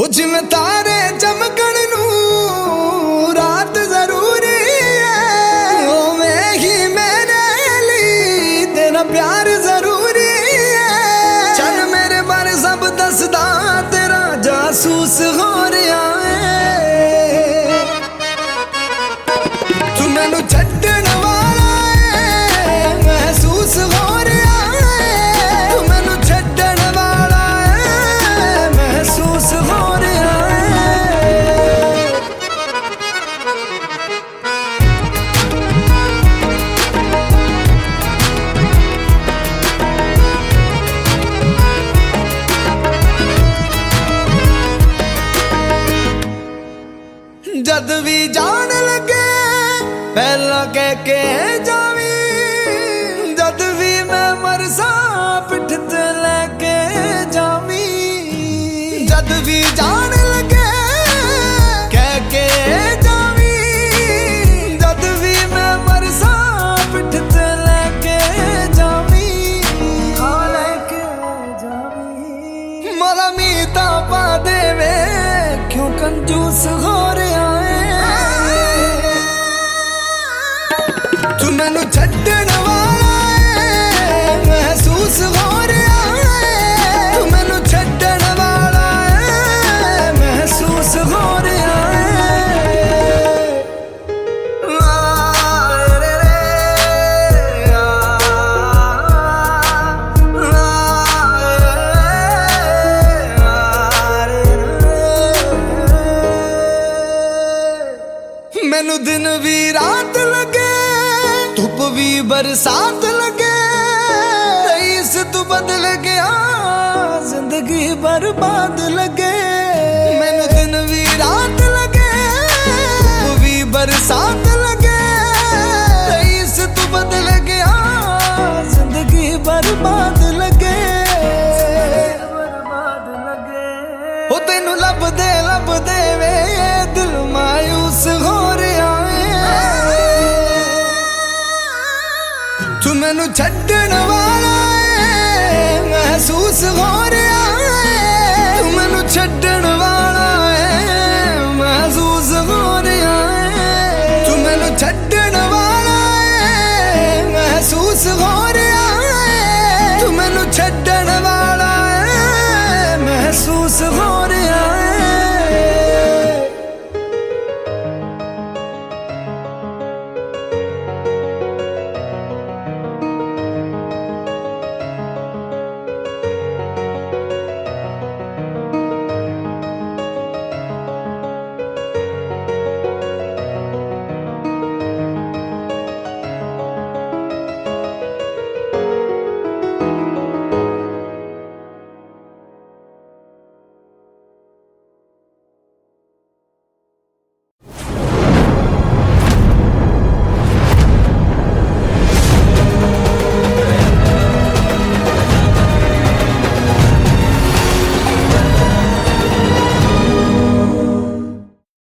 जिवें तारे चमकण नूं रात जरूरी है, उवें ही मेरे लिए तेरा प्यार जरूरी है। चल मेरे बारे सब दसदा तेरा जासूस हो रहा है। तू मैनू छड्डण वाला है, महसूस हो रहा है। तू मैनू छड्डण वाला है, महसूस हो रहा है। जद भी जान लगे पहला कह के जावी, जद भी मैं मरसा पिठ ते लेके जावी। जद भी जान लगे कह के जावी, जद भी मैं मरसा पिठ ते लेके जावी। लेके जावी मोला मीता पा देवे, क्यों कंजूस हो रहा है। तू मैनू छड्डण वाला है, महसूस हो रहा है। तू मैनू छड्डण वाला है, महसूस हो रहा है। मैनू दिन भी रात लगे, धुप भी बरसात लगे, रईस तू बदल गया, जिंदगी बर्बाद लगे। मैनू दिन भी रात लगे, धुप भी बरसात लगे, रईस तू बदल गया, जिंदगी बर्बाद लगे। हो तेनू लब दे वे दिल मायूस हो रहा है। तू मैनू छड्डण वाला है, महसूस हो रहा है। तू मैनू छड्डण